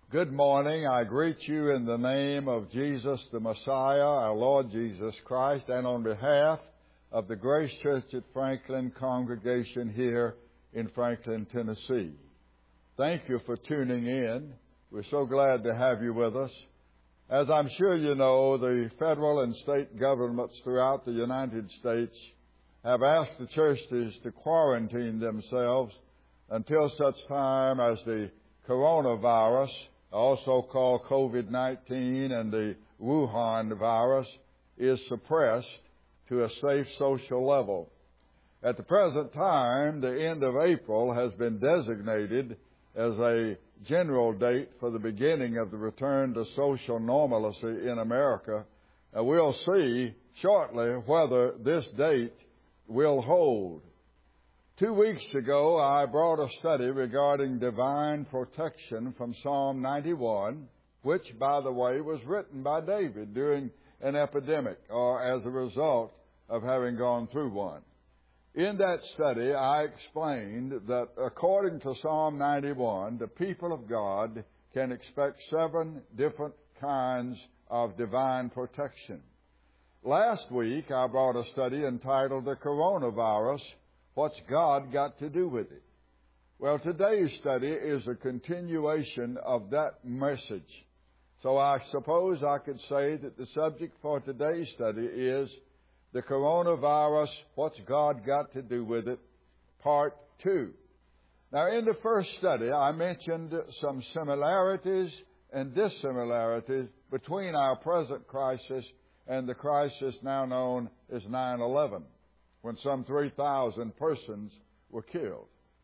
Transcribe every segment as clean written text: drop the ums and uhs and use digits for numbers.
Good morning. I greet you in the name of Jesus the Messiah, our Lord Jesus Christ, and on behalf of the Grace Church at Franklin congregation here in Franklin, Tennessee. Thank you for tuning in. We're so glad to have you with us. As I'm sure you know, the federal and state governments throughout the United States have asked the churches to quarantine themselves until such time as the coronavirus, also called COVID-19, and the Wuhan virus is suppressed to a safe social level. At the present time, the end of April has been designated as a general date for the beginning of the return to social normalcy in America. And we'll see shortly whether this date will hold. 2 weeks ago, I brought a study regarding divine protection from Psalm 91, which, by the way, was written by David during an epidemic or as a result of having gone through one. In that study, I explained that according to Psalm 91, the people of God can expect 7 different kinds of divine protection. Last week, I brought a study entitled The Coronavirus, What's God Got to Do with It? Well, today's study is a continuation of that message. So I suppose I could say that the subject for today's study is The Coronavirus, What's God Got to Do with It? Part 2. Now, in the first study, I mentioned some similarities and dissimilarities between our present crisis and the crisis now known as 9/11. When some 3,000 persons were killed.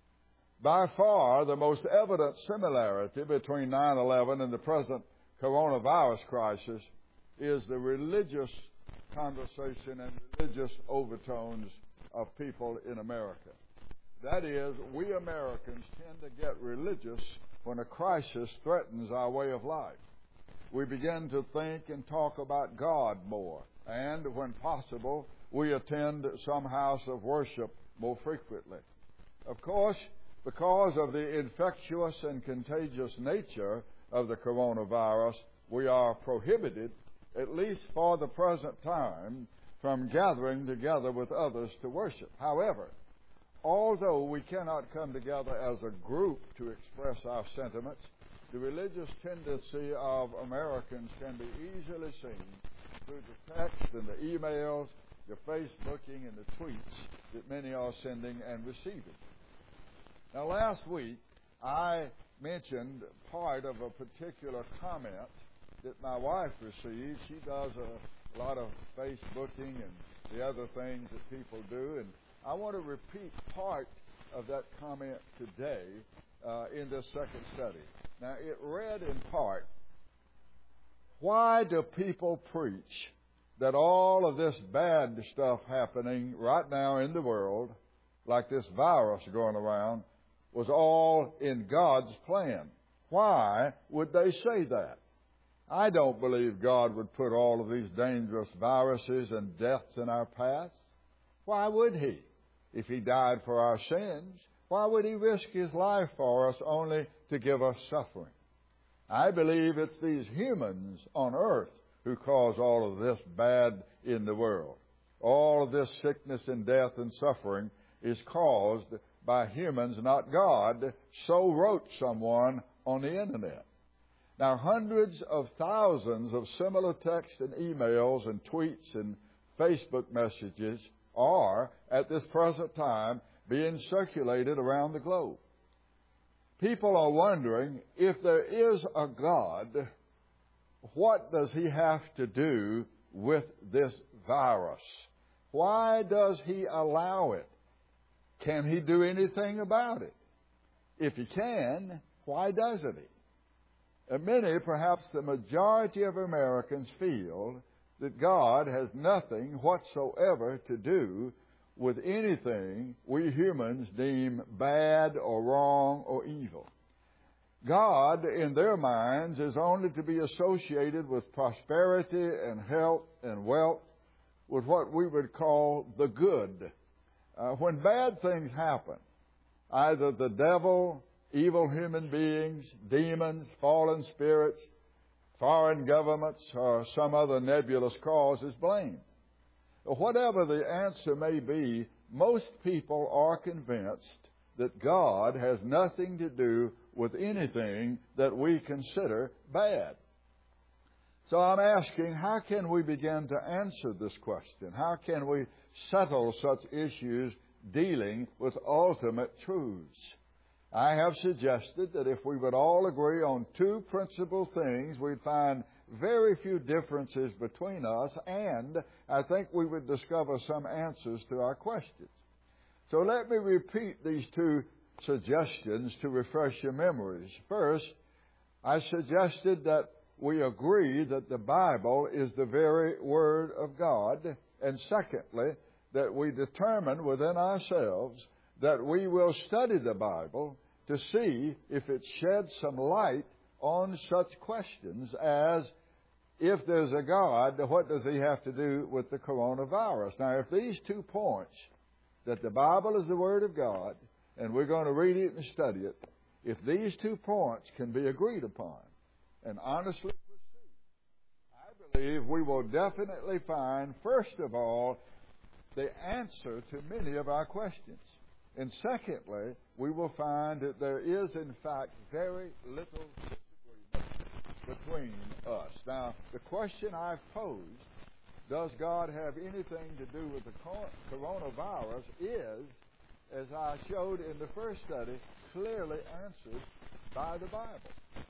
By far, the most evident similarity between 9/11 and the present coronavirus crisis is the religious conversation and religious overtones of people in America. That is, we Americans tend to get religious when a crisis threatens our way of life. We begin to think and talk about God more, and when possible, we attend some house of worship more frequently. Of course, because of the infectious and contagious nature of the coronavirus, we are prohibited, at least for the present time, from gathering together with others to worship. However, although we cannot come together as a group to express our sentiments, the religious tendency of Americans can be easily seen through the text and the emails, the Facebooking and the tweets that many are sending and receiving. Now, last week, I mentioned part of a particular comment that my wife received. She does a lot of Facebooking and the other things that people do, and I want to repeat part of that comment today in this second study. Now, it read in part, why do people preach that all of this bad stuff happening right now in the world, like this virus going around, was all in God's plan? Why would they say that? I don't believe God would put all of these dangerous viruses and deaths in our paths. Why would He? If He died for our sins, why would He risk His life for us only to give us suffering? I believe it's these humans on earth who cause all of this bad in the world. All of this sickness and death and suffering is caused by humans, not God, so wrote someone on the Internet. Now, hundreds of thousands of similar texts and emails and tweets and Facebook messages are, at this present time, being circulated around the globe. People are wondering, if there is a God, what does He have to do with this virus? Why does He allow it? Can He do anything about it? If He can, why doesn't He? And many, perhaps the majority of Americans, feel that God has nothing whatsoever to do with anything we humans deem bad or wrong or evil. God, in their minds, is only to be associated with prosperity and health and wealth, with what we would call the good. When bad things happen, either the devil evil human beings, demons, fallen spirits, foreign governments, or some other nebulous cause is blamed. Whatever the answer may be, most people are convinced that God has nothing to do with anything that we consider bad. So I'm asking, how can we begin to answer this question? How can we settle such issues dealing with ultimate truths? I have suggested that if we would all agree on two principal things, we'd find very few differences between us, and I think we would discover some answers to our questions. So let me repeat these two suggestions to refresh your memories. First, I suggested that we agree that the Bible is the very Word of God. And secondly, that we determine within ourselves that we will study the Bible to see if it sheds some light on such questions as, if there's a God, what does He have to do with the coronavirus? Now, if these 2 points, that the Bible is the Word of God, and we're going to read it and study it, if these 2 points can be agreed upon and honestly pursued, I believe we will definitely find, first of all, the answer to many of our questions. And secondly, we will find that there is, in fact, very little disagreement between us. Now, the question I've posed, does God have anything to do with the coronavirus, is, as I showed in the first study, clearly answered by the Bible.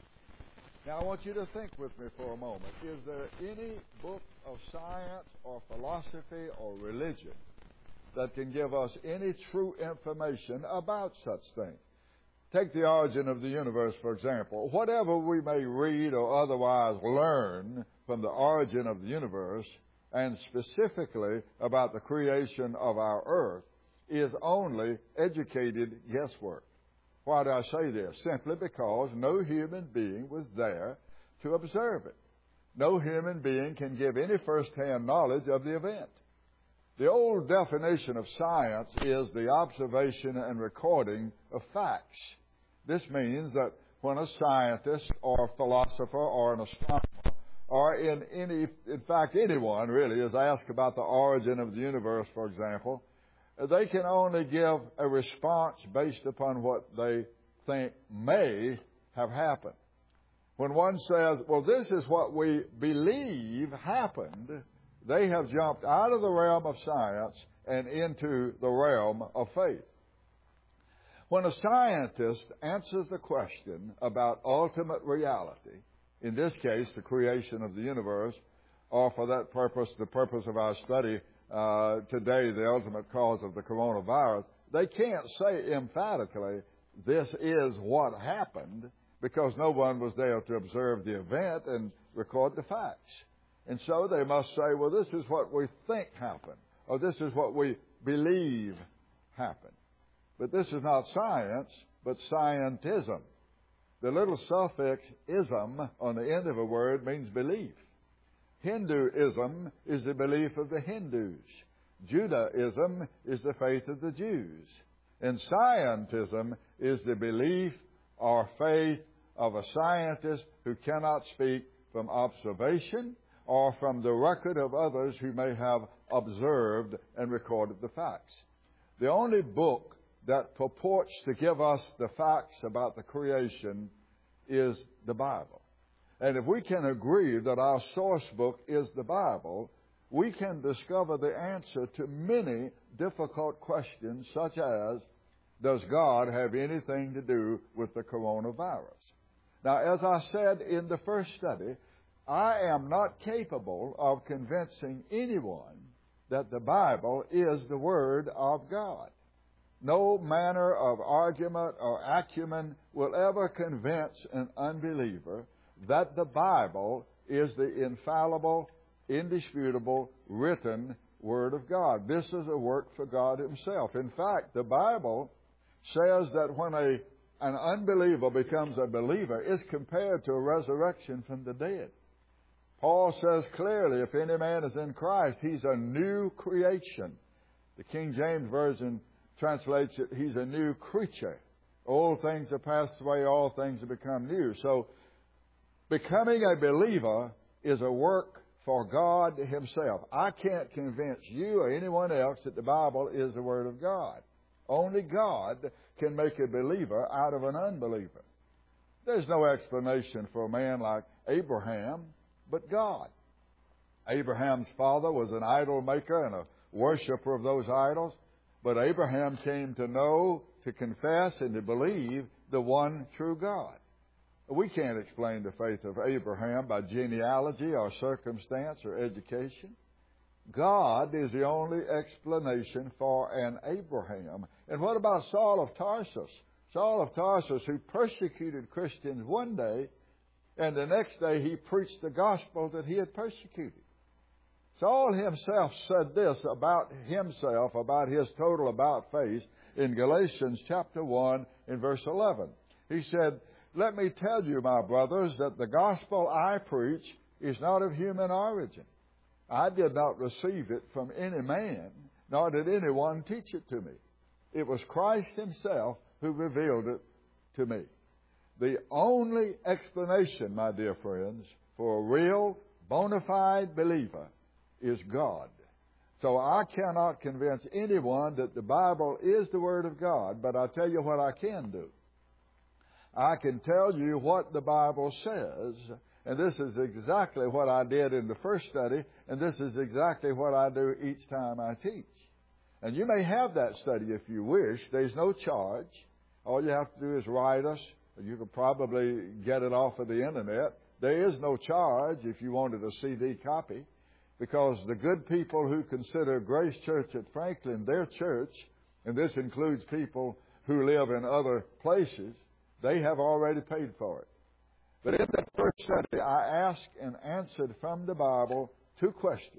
Now, I want you to think with me for a moment. Is there any book of science or philosophy or religion that can give us any true information about such things? Take the origin of the universe, for example. Whatever we may read or otherwise learn from the origin of the universe, and specifically about the creation of our earth, is only educated guesswork. Why do I say this? Simply because no human being was there to observe it. No human being can give any first-hand knowledge of the event. The old definition of science is the observation and recording of facts. This means that when a scientist or a philosopher or an astronomer or in fact anyone really is asked about the origin of the universe, for example, they can only give a response based upon what they think may have happened. When one says, well, this is what we believe happened, they have jumped out of the realm of science and into the realm of faith. When a scientist answers the question about ultimate reality, in this case, the creation of the universe, or for that purpose, the purpose of our study today, the ultimate cause of the coronavirus, they can't say emphatically, this is what happened, because no one was there to observe the event and record the facts. And so they must say, well, this is what we think happened, or this is what we believe happened. But this is not science, but scientism. The little suffix ism on the end of a word means belief. Hinduism is the belief of the Hindus. Judaism is the faith of the Jews. And scientism is the belief or faith of a scientist who cannot speak from observation or from the record of others who may have observed and recorded the facts. The only book that purports to give us the facts about the creation is the Bible. And if we can agree that our source book is the Bible, we can discover the answer to many difficult questions, such as, does God have anything to do with the coronavirus? Now, as I said in the first study, I am not capable of convincing anyone that the Bible is the Word of God. No manner of argument or acumen will ever convince an unbeliever that the Bible is the infallible, indisputable, written Word of God. This is a work for God Himself. In fact, the Bible says that when an unbeliever becomes a believer, it's compared to a resurrection from the dead. Paul says clearly, if any man is in Christ, he's a new creation. The King James Version translates it, he's a new creature. Old things are passed away, all things have become new. So, becoming a believer is a work for God Himself. I can't convince you or anyone else that the Bible is the Word of God. Only God can make a believer out of an unbeliever. There's no explanation for a man like Abraham but God. Abraham's father was an idol maker and a worshiper of those idols, but Abraham came to know, to confess, and to believe the one true God. We can't explain the faith of Abraham by genealogy or circumstance or education. God is the only explanation for an Abraham. And what about Saul of Tarsus? Saul of Tarsus, who persecuted Christians one day, and the next day he preached the gospel that he had persecuted. Saul himself said this about himself, about his total about face, in Galatians chapter 1 in verse 11. He said, "Let me tell you, my brothers, that the gospel I preach is not of human origin. I did not receive it from any man, nor did anyone teach it to me. It was Christ Himself who revealed it to me." The only explanation, my dear friends, for a real, bona fide believer is God. So I cannot convince anyone that the Bible is the Word of God, but I'll tell you what I can do. I can tell you what the Bible says, and this is exactly what I did in the first study, and this is exactly what I do each time I teach. And you may have that study if you wish. There's no charge. All you have to do is write us. You could probably get it off of the Internet. There is no charge if you wanted a CD copy, because the good people who consider Grace Church at Franklin their church, and this includes people who live in other places, they have already paid for it. But in that first study, I asked and answered from the Bible two questions.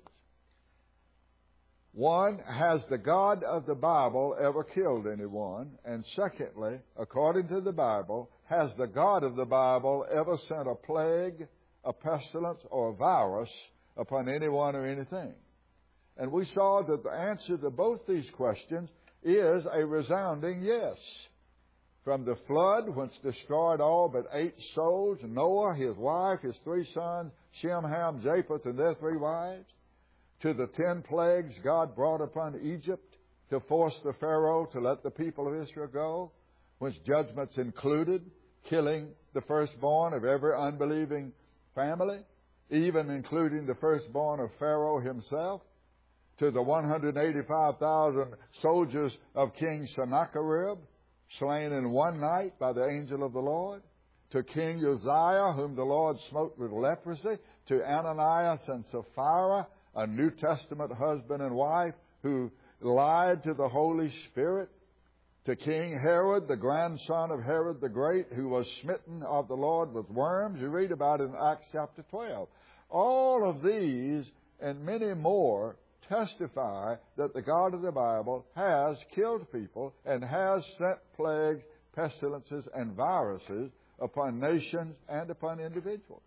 One, has the God of the Bible ever killed anyone? And secondly, according to the Bible, has the God of the Bible ever sent a plague, a pestilence, or a virus upon anyone or anything? And we saw that the answer to both these questions is a resounding yes. From the flood, which destroyed all but 8 souls, Noah, his wife, his 3 sons, Shem, Ham, Japheth, and their 3 wives, to the 10 plagues God brought upon Egypt to force the Pharaoh to let the people of Israel go, which judgments included killing the firstborn of every unbelieving family, even including the firstborn of Pharaoh himself, to the 185,000 soldiers of King Sennacherib, slain in one night by the angel of the Lord, to King Uzziah, whom the Lord smote with leprosy, to Ananias and Sapphira, a New Testament husband and wife who lied to the Holy Spirit, to King Herod, the grandson of Herod the Great, who was smitten of the Lord with worms. You read about it in Acts chapter 12. All of these and many more testify that the God of the Bible has killed people and has sent plagues, pestilences, and viruses upon nations and upon individuals.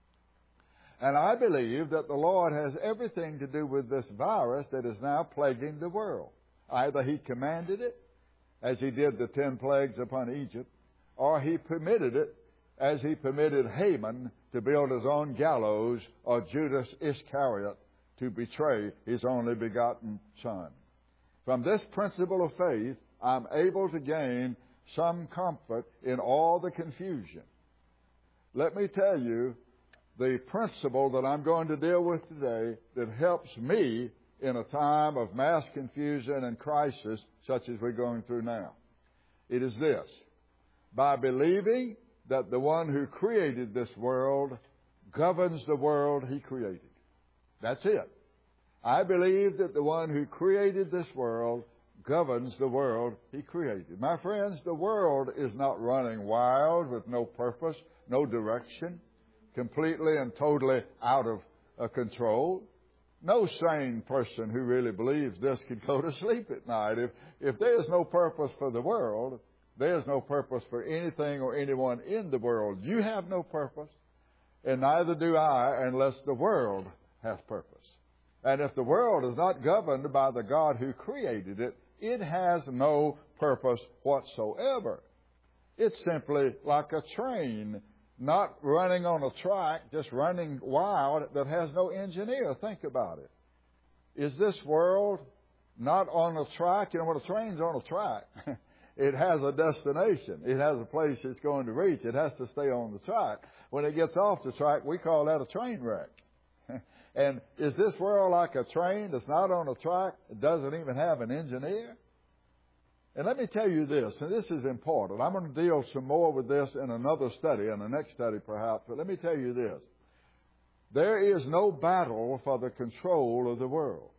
And I believe that the Lord has everything to do with this virus that is now plaguing the world. Either He commanded it, as He did the 10 plagues upon Egypt, or He permitted it, as He permitted Haman to build his own gallows, or Judas Iscariot to betray His only begotten Son. From this principle of faith, I'm able to gain some comfort in all the confusion. Let me tell you the principle that I'm going to deal with today that helps me in a time of mass confusion and crisis such as we're going through now. It is this: by believing that the one who created this world governs the world He created. That's it. I believe that the one who created this world governs the world He created. My friends, the world is not running wild with no purpose, no direction, completely and totally out of control. No sane person who really believes this could go to sleep at night. If there is no purpose for the world, there is no purpose for anything or anyone in the world. You have no purpose, and neither do I, unless the world has purpose. And if the world is not governed by the God who created it, it has no purpose whatsoever. It's simply like a train, not running on a track, just running wild, that has no engineer. Think about it. Is this world not on a track? You know, when a train's on a track, it has a destination. It has a place it's going to reach. It has to stay on the track. When it gets off the track, we call that a train wreck. And is this world like a train that's not on a track? It doesn't even have an engineer? And let me tell you this, and this is important. I'm going to deal some more with this in another study, in the next study perhaps, but let me tell you this. There is no battle for the control of the world.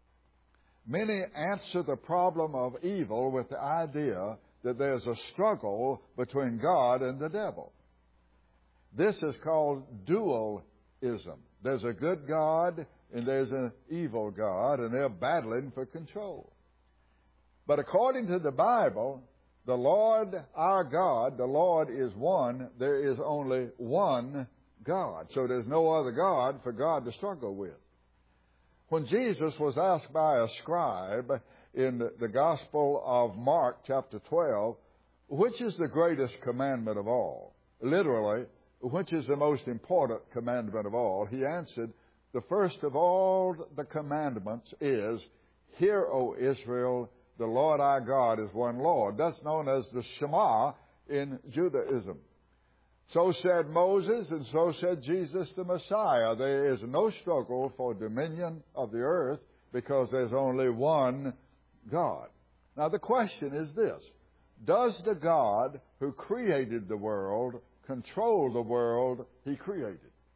Many answer the problem of evil with the idea that there's a struggle between God and the devil. This is called dualism. There's a good God and there's an evil God, and they're battling for control. But according to the Bible, the Lord, our God, the Lord is one. There is only one God. So there's no other God for God to struggle with. When Jesus was asked by a scribe in the Gospel of Mark, chapter 12, which is the greatest commandment of all? Literally, which is the most important commandment of all? He answered, the first of all the commandments is, Hear, O Israel, the Lord our God is one Lord. That's known as the Shema in Judaism. So said Moses, and so said Jesus the Messiah. There is no struggle for dominion of the earth because there's only one God. Now the question is this: does the God who created the world control the world He created?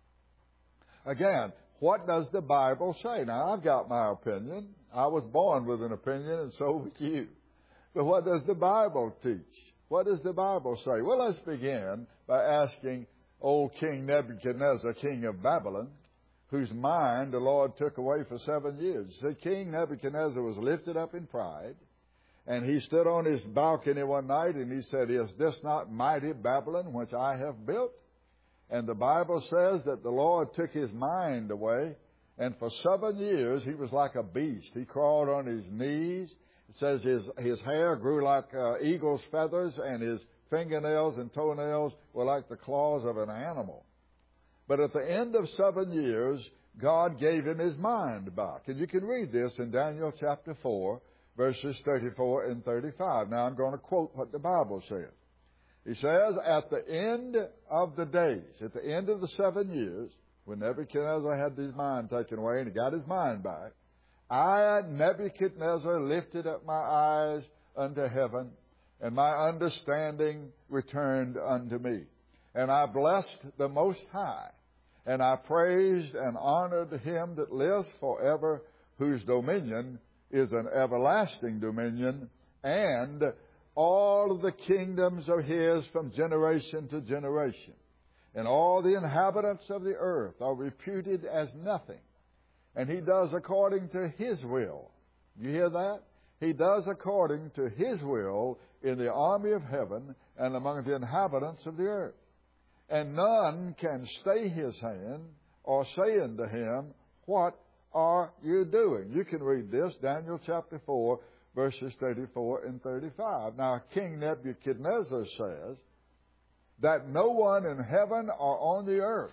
Again, what does the Bible say? Now, I've got my opinion. I was born with an opinion, and so would you. But what does the Bible teach? What does the Bible say? Well, let's begin by asking old King Nebuchadnezzar, king of Babylon, whose mind the Lord took away for 7 years. So King Nebuchadnezzar was lifted up in pride, and he stood on his balcony one night, and he said, Is this not mighty Babylon, which I have built? And the Bible says that the Lord took his mind away, and for 7 years he was like a beast. He crawled on his knees. It says his hair grew like eagle's feathers, and his fingernails and toenails were like the claws of an animal. But at the end of 7 years, God gave him his mind back. And you can read this in Daniel chapter 4, verses 34 and 35. Now I'm going to quote what the Bible says. He says, at the end of the days, at the end of the 7 years, when Nebuchadnezzar had his mind taken away and he got his mind back, I, Nebuchadnezzar, lifted up my eyes unto heaven, and my understanding returned unto me. And I blessed the Most High, and I praised and honored him that lives forever, whose dominion is an everlasting dominion, and all the kingdoms are his from generation to generation. And all the inhabitants of the earth are reputed as nothing. And he does according to his will. You hear that? He does according to his will in the army of heaven and among the inhabitants of the earth. And none can stay his hand or say unto him, What are you doing? You can read this, Daniel chapter 4, verses 34 and 35. Now, King Nebuchadnezzar says that no one in heaven or on the earth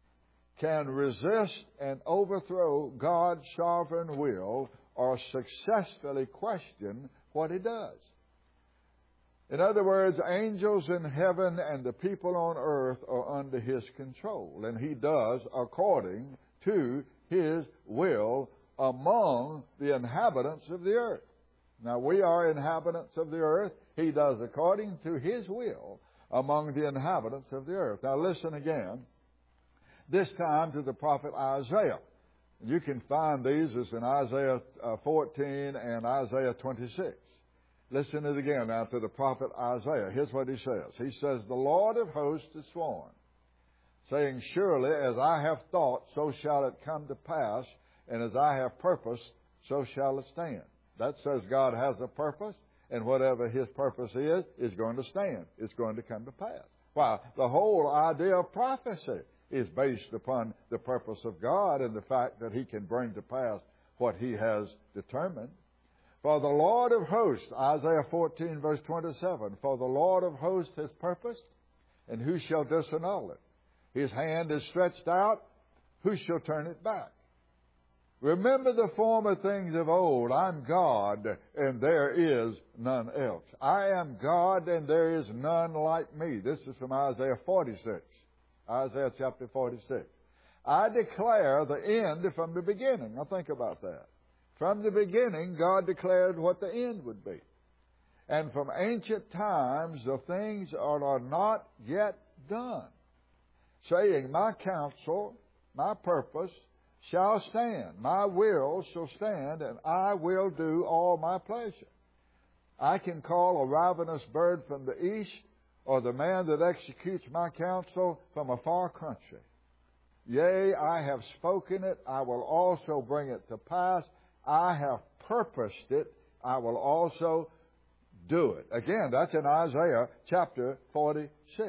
can resist and overthrow God's sovereign will or successfully question what he does. In other words, angels in heaven and the people on earth are under his control, and he does according to his will among the inhabitants of the earth. Now, we are inhabitants of the earth. He does according to his will among the inhabitants of the earth. Now, listen again, this time to the prophet Isaiah. You can find these as in Isaiah 14 and Isaiah 26. Listen to it again now to the prophet Isaiah. Here's what he says. He says, The Lord of hosts has sworn, saying, Surely as I have thought, so shall it come to pass, and as I have purposed, so shall it stand. That says God has a purpose, and whatever his purpose is going to stand. It's going to come to pass. Why? The whole idea of prophecy is based upon the purpose of God and the fact that he can bring to pass what he has determined. For the Lord of hosts, Isaiah 14, verse 27, for the Lord of hosts has purposed, and who shall disannul it? His hand is stretched out, who shall turn it back? Remember the former things of old. I'm God, and there is none else. I am God, and there is none like me. This is from Isaiah 46. Isaiah chapter 46. I declare the end from the beginning. Now think about that. From the beginning, God declared what the end would be. And from ancient times, the things are not yet done, saying, my counsel, my purpose, shall stand. My will shall stand, and I will do all my pleasure. I can call a ravenous bird from the east, or the man that executes my counsel from a far country. Yea, I have spoken it, I will also bring it to pass. I have purposed it, I will also do it. Again, that's in Isaiah chapter 46.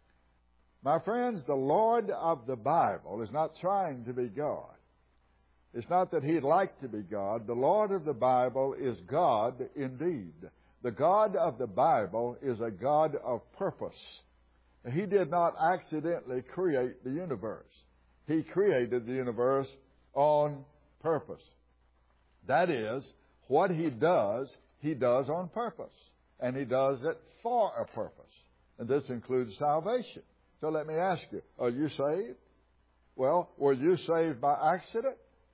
My friends, the Lord of the Bible is not trying to be God. It's not that He'd like to be God. The Lord of the Bible is God indeed. The God of the Bible is a God of purpose. He did not accidentally create the universe. He created the universe on purpose. That is, what He does on purpose. And He does it for a purpose. And this includes salvation. So let me ask you, are you saved? Well, were you saved by accident?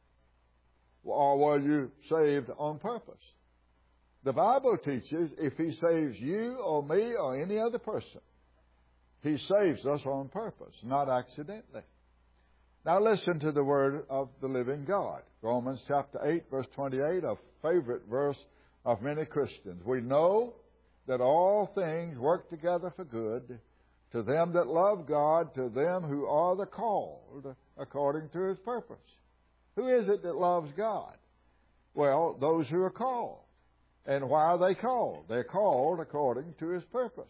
Or were you saved on purpose? The Bible teaches if He saves you or me or any other person, He saves us on purpose, not accidentally. Now listen to the word of the living God. Romans chapter 8, verse 28, a favorite verse of many Christians. We know that all things work together for good to them that love God, to them who are the called according to His purpose. Who is it that loves God? Well, those who are called. And why are they called? They're called according to His purpose.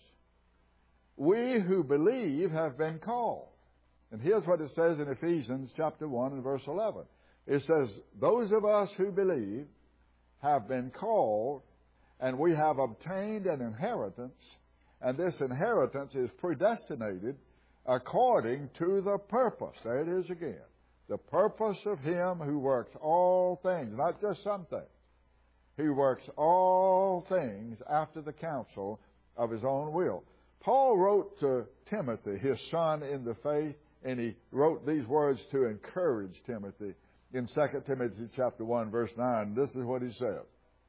We who believe have been called. And here's what it says in Ephesians chapter 1 and verse 11. It says, those of us who believe have been called, and we have obtained an inheritance, and this inheritance is predestinated according to the purpose. There it is again. The purpose of Him who works all things, not just some things. He works all things after the counsel of His own will. Paul wrote to Timothy, his son in the faith, and he wrote these words to encourage Timothy in 2 Timothy chapter 1, verse 9. This is what he says.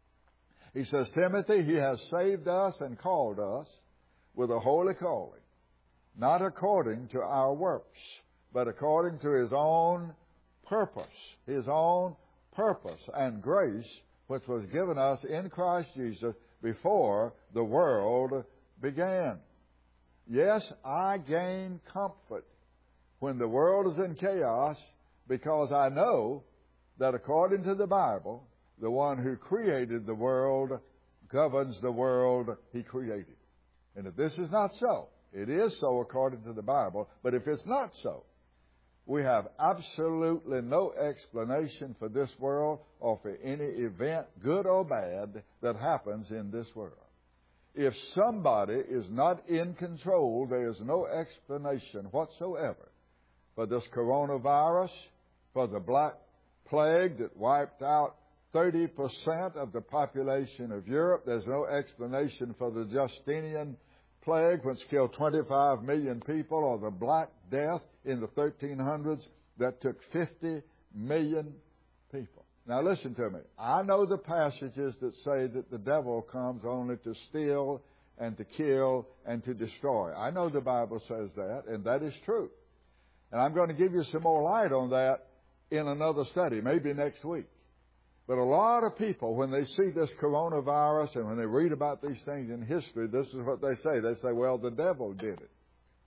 He says, Timothy, He has saved us and called us with a holy calling, not according to our works, but according to His own purpose. His own purpose and grace, which was given us in Christ Jesus before the world began. Yes, I gain comfort when the world is in chaos, because I know that according to the Bible, the one who created the world governs the world He created. And if this is not so, it is so according to the Bible, but if it's not so, we have absolutely no explanation for this world or for any event, good or bad, that happens in this world. If somebody is not in control, there is no explanation whatsoever for this coronavirus, for the Black Plague that wiped out 30% of the population of Europe. There's no explanation for the Justinian Plague, which killed 25 million people, or the Black Death in the 1300s that took 50 million people. Now listen to me. I know the passages that say that the devil comes only to steal and to kill and to destroy. I know the Bible says that, and that is true. And I'm going to give you some more light on that in another study, maybe next week. But a lot of people, when they see this coronavirus and when they read about these things in history, this is what they say. They say, well, the devil did it.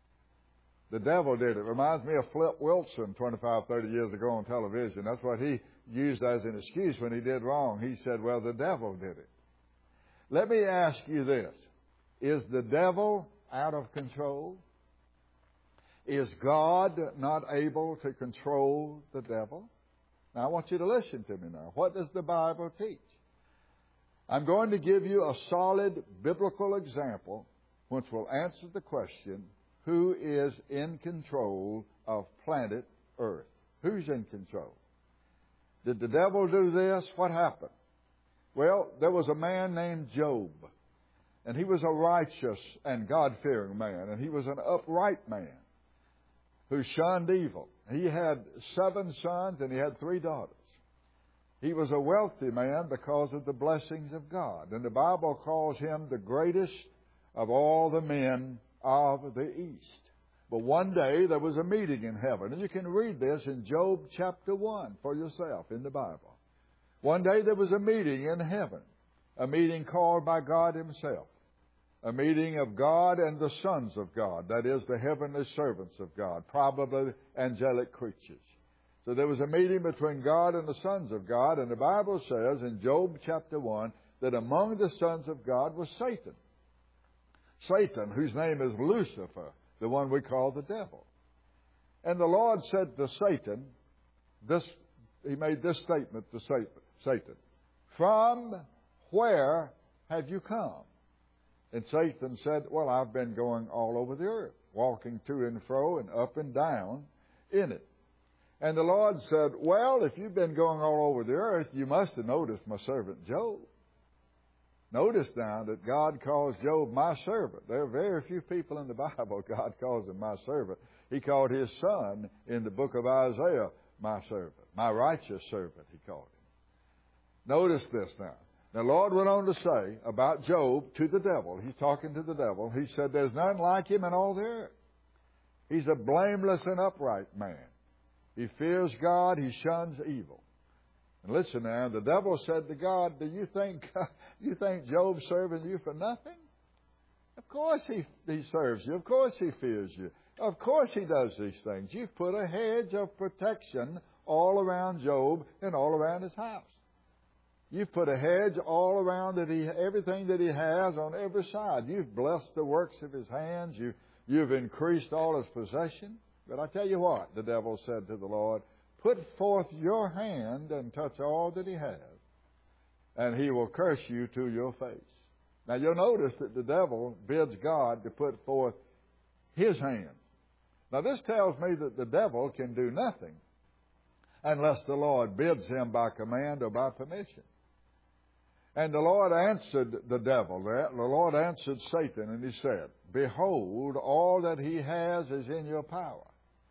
The devil did it. Reminds me of Flip Wilson 25, 30 years ago on television. That's what he used as an excuse when he did wrong. He said, well, the devil did it. Let me ask you this. Is the devil out of control? Is God not able to control the devil? Now, I want you to listen to me now. What does the Bible teach? I'm going to give you a solid biblical example which will answer the question, who is in control of planet Earth? Who's in control? Did the devil do this? What happened? Well, there was a man named Job, and he was a righteous and God-fearing man, and he was an upright man who shunned evil. He had 7 sons and he had 3 daughters. He was a wealthy man because of the blessings of God, and the Bible calls him the greatest of all the men of the East. But one day there was a meeting in heaven, and you can read this in Job chapter 1 for yourself in the Bible. One day there was a meeting in heaven, a meeting called by God Himself, a meeting of God and the sons of God, that is, the heavenly servants of God, probably angelic creatures. So there was a meeting between God and the sons of God, and the Bible says in Job chapter 1 that among the sons of God was Satan. Satan, whose name is Lucifer, the one we call the devil. And the Lord said to Satan, He made this statement to Satan, "From where have you come?" And Satan said, "Well, I've been going all over the earth, walking to and fro and up and down in it." And the Lord said, "Well, if you've been going all over the earth, you must have noticed my servant Job." Notice now that God calls Job my servant. There are very few people in the Bible God calls him my servant. He called his son in the book of Isaiah my servant, my righteous servant, he called him. Notice this now. The Lord went on to say about Job to the devil. He's talking to the devil. He said, "There's none like him in all the earth. He's a blameless and upright man. He fears God. He shuns evil." And listen now, the devil said to God, "Do you think Job's serving you for nothing? Of course he serves you. Of course he fears you. Of course he does these things. You've put a hedge of protection all around Job and all around his house. You've put a hedge all around everything that he has on every side. You've blessed the works of his hands. You've increased all his possession. But I tell you what," the devil said to the Lord, "put forth your hand and touch all that he has, and he will curse you to your face." Now you'll notice that the devil bids God to put forth his hand. Now this tells me that the devil can do nothing unless the Lord bids him by command or by permission. And the Lord answered the devil that. The Lord answered Satan, and He said, "Behold, all that he has is in your power."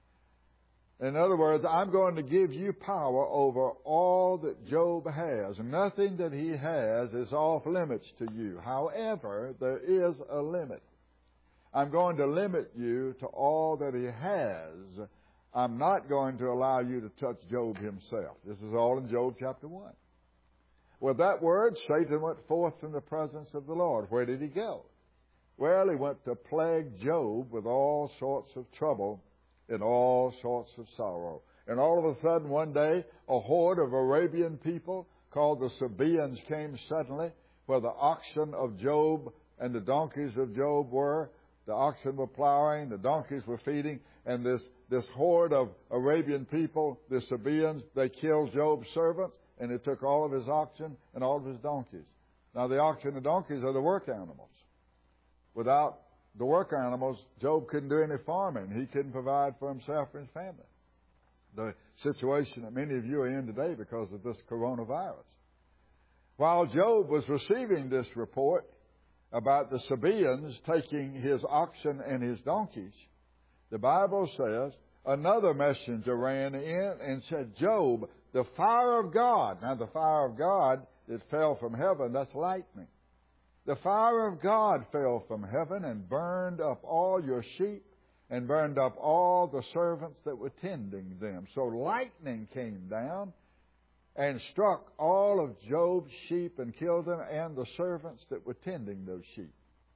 In other words, I'm going to give you power over all that Job has. Nothing that he has is off limits to you. However, there is a limit. I'm going to limit you to all that he has. I'm not going to allow you to touch Job himself. This is all in Job chapter 1. With that word, Satan went forth from the presence of the Lord. Where did he go? Well, he went to plague Job with all sorts of trouble and all sorts of sorrow. And all of a sudden, one day, a horde of Arabian people called the Sabaeans came suddenly where the oxen of Job and the donkeys of Job were. The oxen were plowing, the donkeys were feeding, and this horde of Arabian people, the Sabaeans, they killed Job's servants, and they took all of his oxen and all of his donkeys. Now, the oxen and donkeys are the work animals. Without the work animals, Job couldn't do any farming. He couldn't provide for himself and his family. The situation that many of you are in today because of this coronavirus. While Job was receiving this report about the Sabaeans taking his oxen and his donkeys, the Bible says another messenger ran in and said, "Job, the fire of God." Now, the fire of God that fell from heaven, that's lightning. The fire of God fell from heaven and burned up all your sheep and burned up all the servants that were tending them. So lightning came down and struck all of Job's sheep and killed them and the servants that were tending those sheep.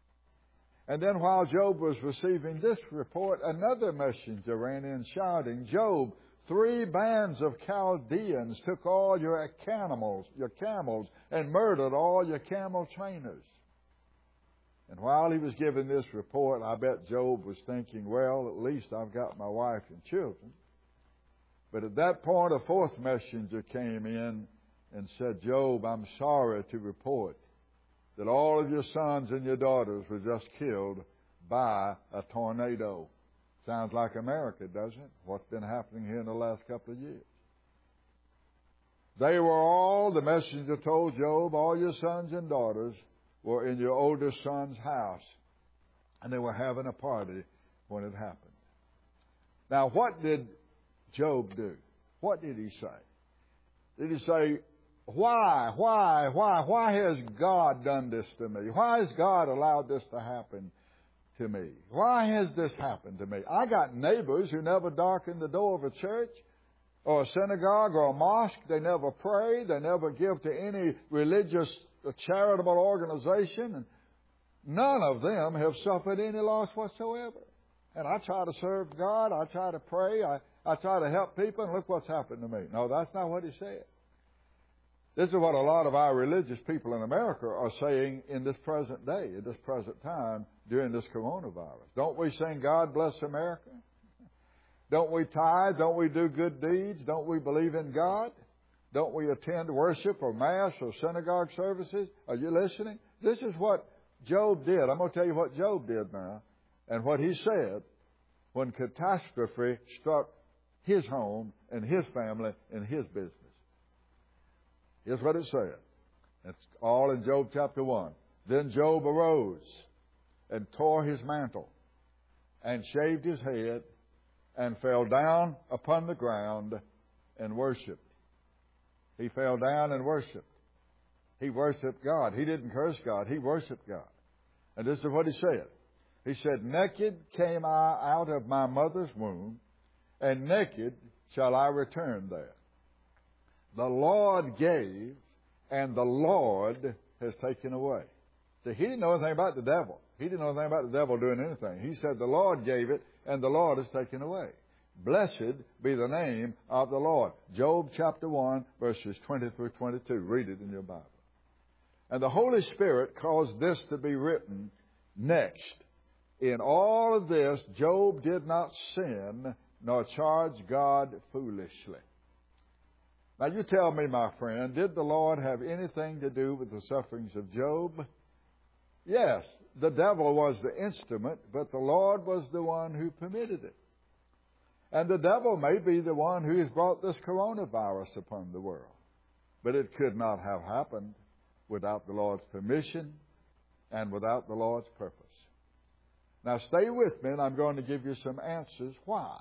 And then while Job was receiving this report, another messenger ran in shouting, "Job, 3 bands of Chaldeans took all your camels, and murdered all your camel trainers." And while he was giving this report, I bet Job was thinking, "Well, at least I've got my wife and children." But at that point, a 4th messenger came in and said, "Job, I'm sorry to report that all of your sons and your daughters were just killed by a tornado. Sounds like America, doesn't it? What's been happening here in the last couple of years. They were all, the messenger told Job, all your sons and daughters were in your oldest son's house. And they were having a party when it happened. Now, what did Job do? What did he say? Did he say, why has God done this to me? Why has God allowed this to happen to me? Why has this happened to me? I got neighbors who never darken the door of a church or a synagogue or a mosque. They never pray. They never give to any religious charitable organization. And none of them have suffered any loss whatsoever. And I try to serve God. I try to pray. I try to help people. And look what's happened to me. No, that's not what he said. This is what a lot of our religious people in America are saying in this present day, in this present time, during this coronavirus. Don't we sing, God bless America? Don't we tithe? Don't we do good deeds? Don't we believe in God? Don't we attend worship or mass or synagogue services? Are you listening? This is what Job did. I'm going to tell you what Job did now and what he said when catastrophe struck his home and his family and his business. Here's what it said. It's all in Job chapter 1. Then Job arose and tore his mantle and shaved his head and fell down upon the ground and worshipped. He fell down and worshipped. He worshipped God. He didn't curse God. He worshipped God. And this is what he said. He said, naked came I out of my mother's womb, and naked shall I return there. The Lord gave, and the Lord has taken away. See, he didn't know anything about the devil. He didn't know anything about the devil doing anything. He said the Lord gave it, and the Lord has taken away. Blessed be the name of the Lord. Job chapter 1, verses 20 through 22. Read it in your Bible. And the Holy Spirit caused this to be written next. In all of this, Job did not sin, nor charge God foolishly. Now you tell me, my friend, did the Lord have anything to do with the sufferings of Job? Yes, the devil was the instrument, but the Lord was the one who permitted it. And the devil may be the one who has brought this coronavirus upon the world. But it could not have happened without the Lord's permission and without the Lord's purpose. Now stay with me, and I'm going to give you some answers why.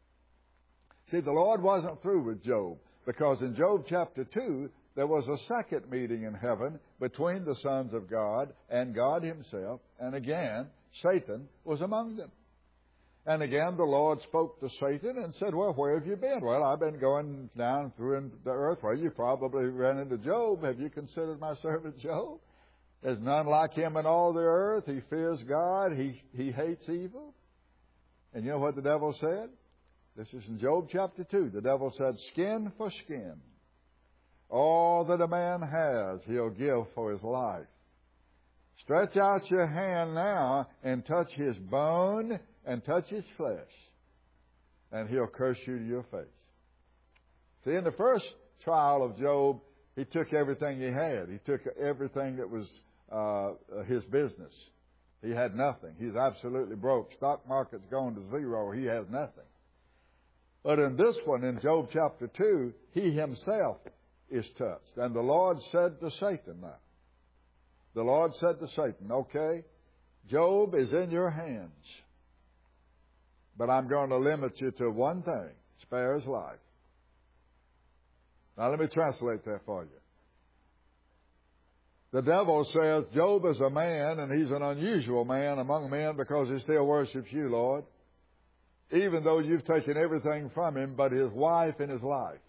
See, the Lord wasn't through with Job. Because in Job chapter 2, there was a second meeting in heaven between the sons of God and God himself. And again, Satan was among them. And again, the Lord spoke to Satan and said, well, where have you been? Well, I've been going down through the earth. Well, you probably ran into Job. Have you considered my servant Job? There's none like him in all the earth. He fears God. He hates evil. And you know what the devil said? This is in Job chapter 2. The devil said, skin for skin. All that a man has, he'll give for his life. Stretch out your hand now and touch his bone and touch his flesh, and he'll curse you to your face. See, in the first trial of Job, he took everything he had. He took everything that was his business. He had nothing. He's absolutely broke. Stock market's gone to zero. He has nothing. But in this one, in Job chapter 2, he himself is touched. And the Lord said to Satan now, the Lord said to Satan, okay, Job is in your hands, but I'm going to limit you to one thing, spare his life. Now let me translate that for you. The devil says, Job is a man, and he's an unusual man among men because he still worships you, Lord. Even though you've taken everything from him but his wife and his life.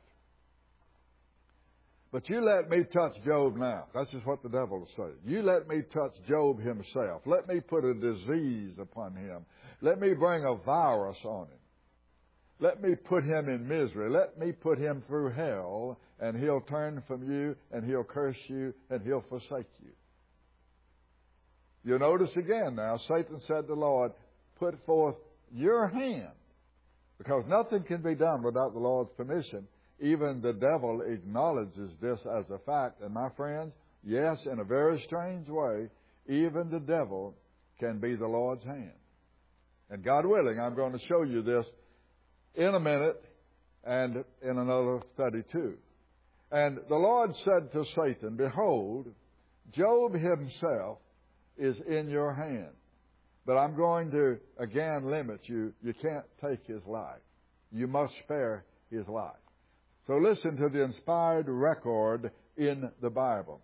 But you let me touch Job now. That's just what the devil will say. You let me touch Job himself. Let me put a disease upon him. Let me bring a virus on him. Let me put him in misery. Let me put him through hell, and he'll turn from you, and he'll curse you, and he'll forsake you. You'll notice again now, Satan said to the Lord, put forth your hand, because nothing can be done without the Lord's permission. Even the devil acknowledges this as a fact. And my friends, Yes, in a very strange way, even the devil can be the Lord's hand. And God willing, I'm going to show you this in a minute and in another study too. And the Lord said to Satan, behold, Job himself is in your hand. But I'm going to again limit you. You can't take his life. You must spare his life. So listen to the inspired record in the Bible.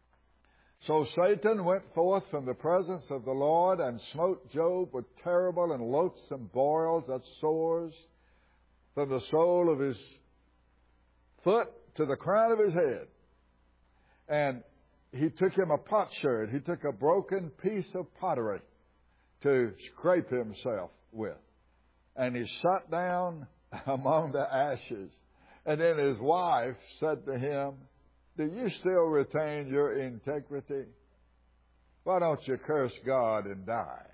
So Satan went forth from the presence of the Lord and smote Job with terrible and loathsome boils, that's sores, from the sole of his foot to the crown of his head. And he took him a potsherd. He took a broken piece of pottery to scrape himself with. And he sat down among the ashes. And then his wife said to him, do you still retain your integrity? Why don't you curse God and die?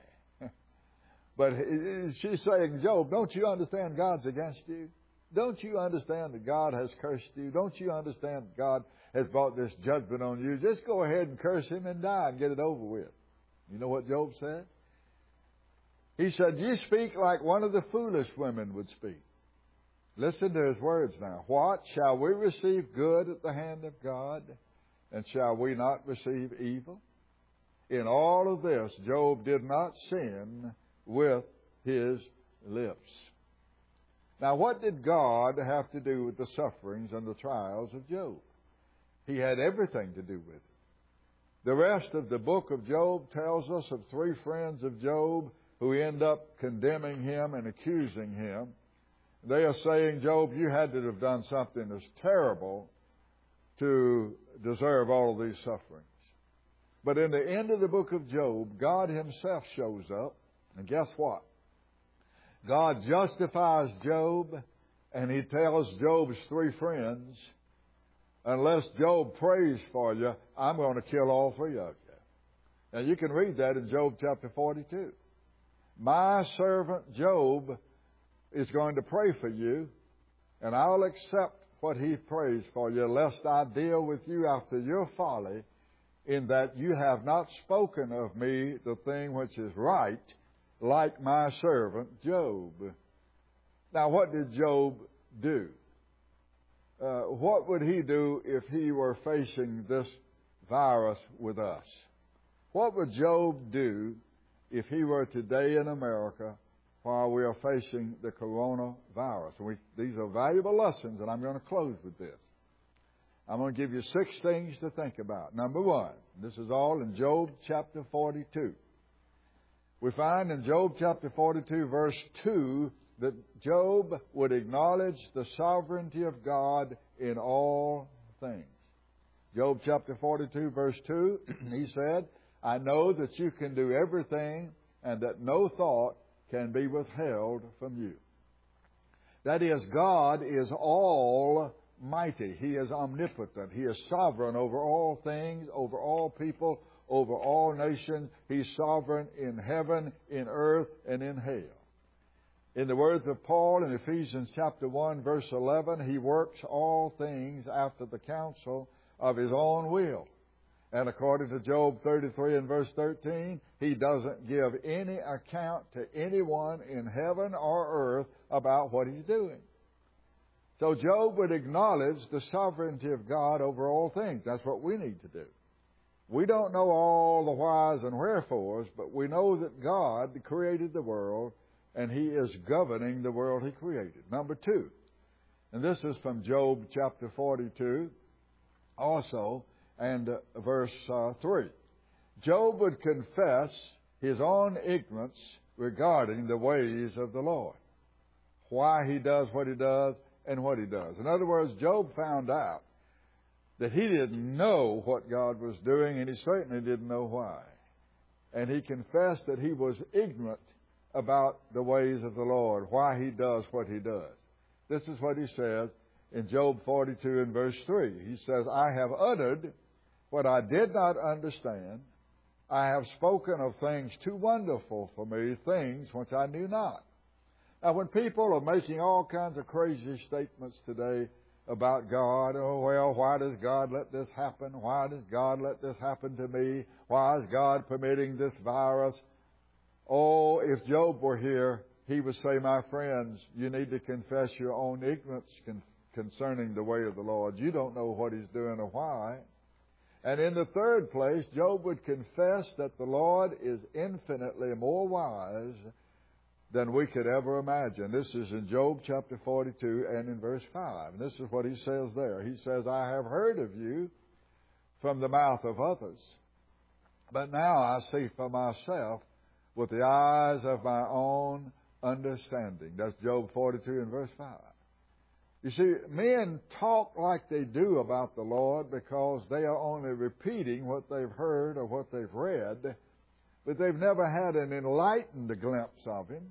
But she's saying, Job, don't you understand God's against you? Don't you understand that God has cursed you? Don't you understand that God has brought this judgment on you? Just go ahead and curse him and die and get it over with. You know what Job said? He said, you speak like one of the foolish women would speak. Listen to his words now. What? Shall we receive good at the hand of God? And shall we not receive evil? In all of this, Job did not sin with his lips. Now, what did God have to do with the sufferings and the trials of Job? He had everything to do with it. The rest of the book of Job tells us of three friends of Job who end up condemning him and accusing him. They are saying, Job, you had to have done something that's terrible to deserve all of these sufferings. But in the end of the book of Job, God himself shows up. And guess what? God justifies Job, and he tells Job's three friends, unless Job prays for you, I'm going to kill all three of you. Now you can read that in Job chapter 42. My servant Job is going to pray for you, and I'll accept what he prays for you, lest I deal with you after your folly, in that you have not spoken of me the thing which is right, like my servant Job. Now, what did Job do? What would he do if he were facing this virus with us? What would Job do if he were today in America while we are facing the coronavirus? These are valuable lessons, and I'm going to close with this. I'm going to give you 6 things to think about. Number 1, this is all in Job chapter 42. We find in Job chapter 42, verse 2, that Job would acknowledge the sovereignty of God in all things. Job chapter 42, verse 2, he said, I know that you can do everything and that no thought can be withheld from you. That is, God is almighty. He is omnipotent. He is sovereign over all things, over all people, over all nations. He's sovereign in heaven, in earth, and in hell. In the words of Paul in Ephesians chapter 1, verse 11, He works all things after the counsel of His own will. And according to Job 33 and verse 13, He doesn't give any account to anyone in heaven or earth about what He's doing. So Job would acknowledge the sovereignty of God over all things. That's what we need to do. We don't know all the whys and wherefores, but we know that God created the world, and He is governing the world He created. Number 2, and this is from Job chapter 42 also, and verse 3. Job would confess his own ignorance regarding the ways of the Lord, why he does what he does and what he does. In other words, Job found out that he didn't know what God was doing, and he certainly didn't know why. And he confessed that he was ignorant about the ways of the Lord, why He does what He does. This is what he says in Job 42 and verse 3. He says, I have uttered what I did not understand. I have spoken of things too wonderful for me, things which I knew not. Now, when people are making all kinds of crazy statements today about God. Oh, well, why does God let this happen? Why does God let this happen to me? Why is God permitting this virus? Oh, if Job were here, he would say, my friends, you need to confess your own ignorance concerning the way of the Lord. You don't know what He's doing or why. And in the third place, Job would confess that the Lord is infinitely more wise than we could ever imagine. This is in Job chapter 42 and in verse 5. And this is what he says there. He says, I have heard of you from the mouth of others, but now I see for myself with the eyes of my own understanding. That's Job 42 and verse 5. You see, men talk like they do about the Lord because they are only repeating what they've heard or what they've read, but they've never had an enlightened glimpse of Him.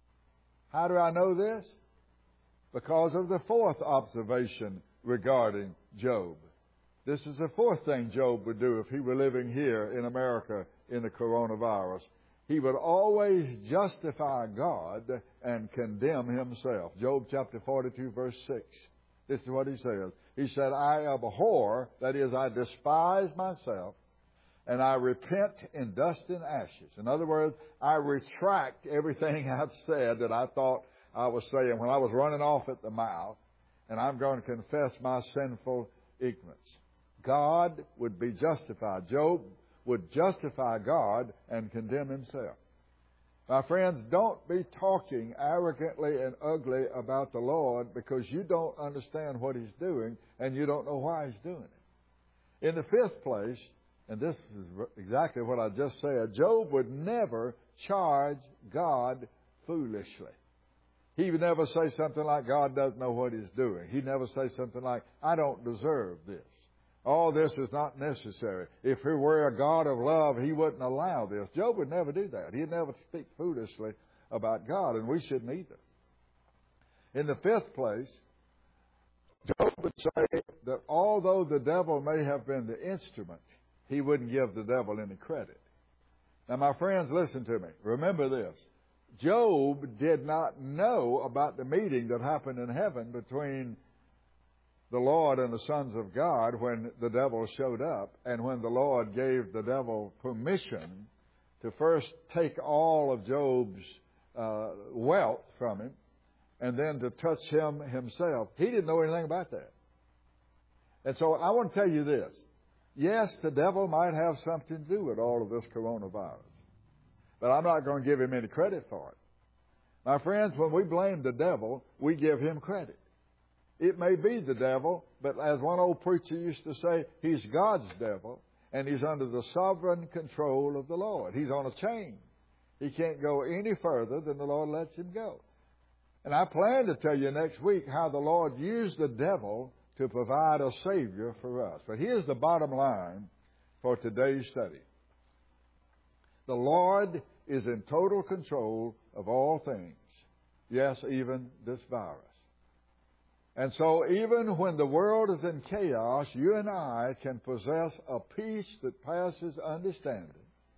How do I know this? Because of the fourth observation regarding Job. This is the fourth thing Job would do if he were living here in America in the coronavirus. He would always justify God and condemn himself. Job chapter 42, verse 6. This is what he says. He said, I abhor, that is, I despise myself, and I repent in dust and ashes. In other words, I retract everything I've said that I thought I was saying when I was running off at the mouth, and I'm going to confess my sinful ignorance. God would be justified. Job would justify God and condemn himself. My friends, don't be talking arrogantly and ugly about the Lord because you don't understand what He's doing and you don't know why He's doing it. In the fifth place, and this is exactly what I just said, Job would never charge God foolishly. He would never say something like, God doesn't know what He's doing. He'd never say something like, I don't deserve this. All this is not necessary. If He were a God of love, He wouldn't allow this. Job would never do that. He'd never speak foolishly about God, and we shouldn't either. In the fifth place, Job would say that although the devil may have been the instrument, he wouldn't give the devil any credit. Now, my friends, listen to me. Remember this. Job did not know about the meeting that happened in heaven between the Lord and the sons of God when the devil showed up, and when the Lord gave the devil permission to first take all of Job's wealth from him and then to touch him himself. He didn't know anything about that. And so I want to tell you this. Yes, the devil might have something to do with all of this coronavirus, but I'm not going to give him any credit for it. My friends, when we blame the devil, we give him credit. It may be the devil, but as one old preacher used to say, he's God's devil, and he's under the sovereign control of the Lord. He's on a chain. He can't go any further than the Lord lets him go. And I plan to tell you next week how the Lord used the devil to provide a Savior for us. But here's the bottom line for today's study. The Lord is in total control of all things. Yes, even this virus. And so even when the world is in chaos, you and I can possess a peace that passes understanding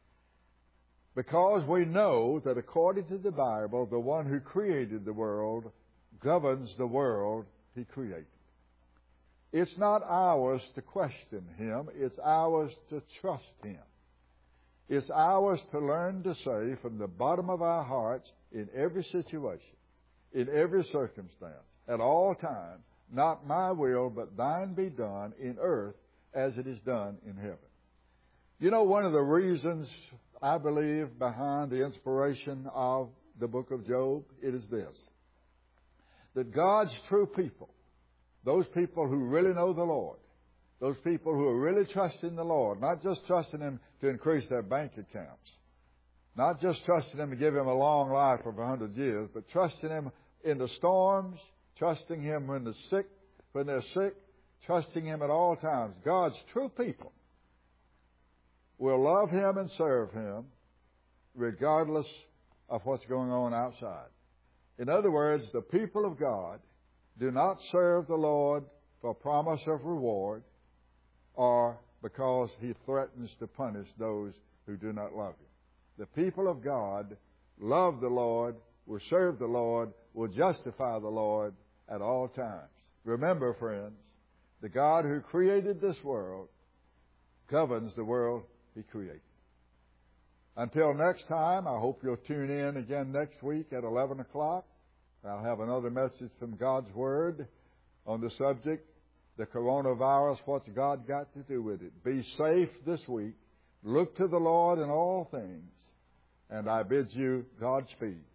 because we know that according to the Bible, the one who created the world governs the world He created. It's not ours to question Him. It's ours to trust Him. It's ours to learn to say from the bottom of our hearts in every situation, in every circumstance, at all times, not my will, but thine be done in earth as it is done in heaven. You know, one of the reasons I believe behind the inspiration of the book of Job, it is this, that God's true people, those people who really know the Lord, those people who are really trusting the Lord, not just trusting Him to increase their bank accounts, not just trusting Him to give Him a long life of 100 years, but trusting Him in the storms, trusting Him when they're sick, trusting Him at all times. God's true people will love Him and serve Him regardless of what's going on outside. In other words, the people of God do not serve the Lord for promise of reward or because He threatens to punish those who do not love Him. The people of God love the Lord, will serve the Lord, will justify the Lord at all times. Remember, friends, the God who created this world governs the world He created. Until next time, I hope you'll tune in again next week at 11 o'clock. I'll have another message from God's Word on the subject, the coronavirus, what's God got to do with it? Be safe this week. Look to the Lord in all things. And I bid you Godspeed.